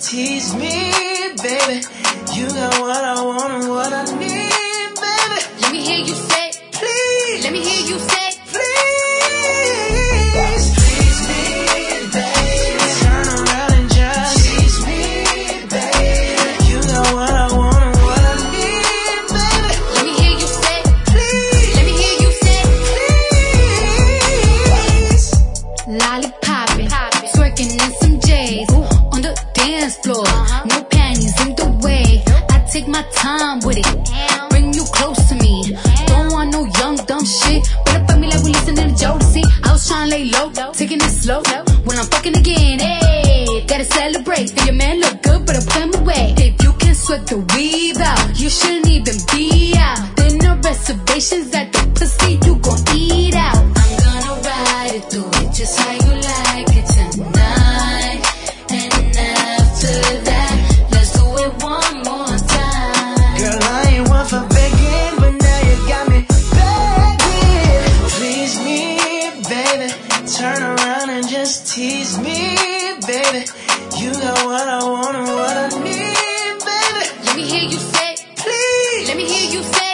tease me, baby. You got what I want and what I need, baby. Let me hear you say, please. Let me hear you say, please. Please me, baby. Turn around and just tease me, baby. You got what I want and what I need, baby. Let me hear you say, please. Let me hear you say, please. Lollipopping, twerking in some J's on the dance floor. No panties in the way. I take my time with it. Bring you close to me. Don't want no young dumb shit. Better fuck me like we listening to Jodeci. I was trying to lay low, taking it slow. When I'm fucking again, hey, gotta celebrate. And your man look good, but I put him away. If you can sweat the weave out, you shouldn't even be out. There no reservations at the pussy, you gon' eat out. I'm gonna ride it, do it just how you like it tonight. And after that, let's do it one more time. Girl, I ain't one for begging, but now you got me begging. Please me, baby. Turn around and just tease me, baby. You got what I want and what I need, baby. Let me hear you say, please. Let me hear you say,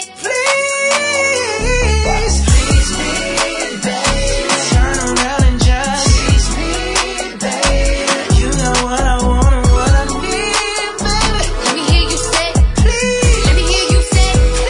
please. Please me, baby. Turn around and just tease me, baby. You got what I want and what I need, baby. Let me hear you say, please. Let me hear you say,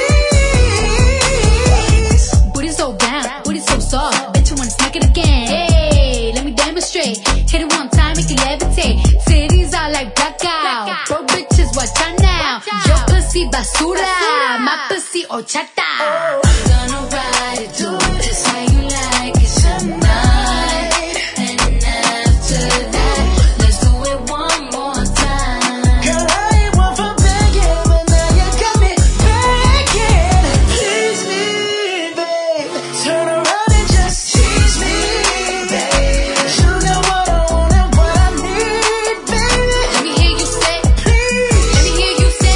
please. booty so down, booty so soft. Bet you wanna smack it again. Hey, let me demonstrate. Hit it one time, make it levitate. Titties are like blackout. Bro, bitches, watch out now. Your pussy basura, my pussy horchata. I'm gonna ride it, do it just how you like it tonight. And after that, let's do it one more time. Girl, I ain't one for begging, but now you got me begging. Please me, babe. Turn around and just tease me, babe. You got what I want and what I need, baby. Let me hear you say, please. Let me hear you say,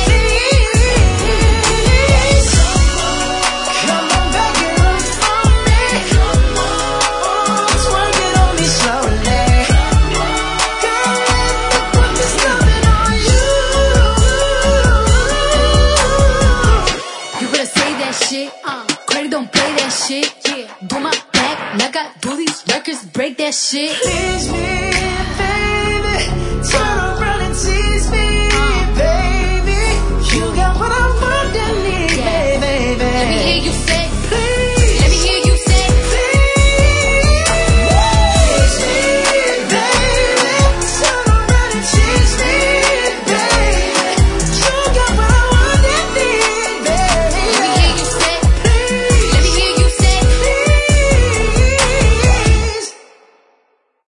please. Come on back and look for me. Come on, twerk it on me slowly. Girl, let me put this loving on you. you better say that shit. Credit don't play that shit. Do my back like I do these records, break that shit. Please me, baby. Turn around.